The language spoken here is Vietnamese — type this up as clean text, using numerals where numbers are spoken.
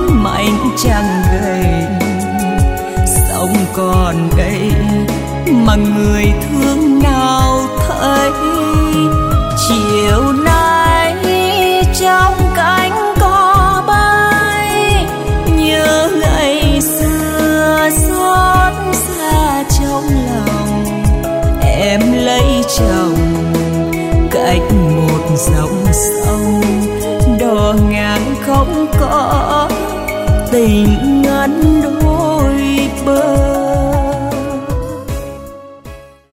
mảnh chẳng gầy. Sống còn đây mà người thương nào thấy. Chiều nay trong cánh cò bay, nhớ ngày xưa xót xa trong lòng. Em lấy chồng cách một dòng sông, đò ngang không có tình ngăn đôi.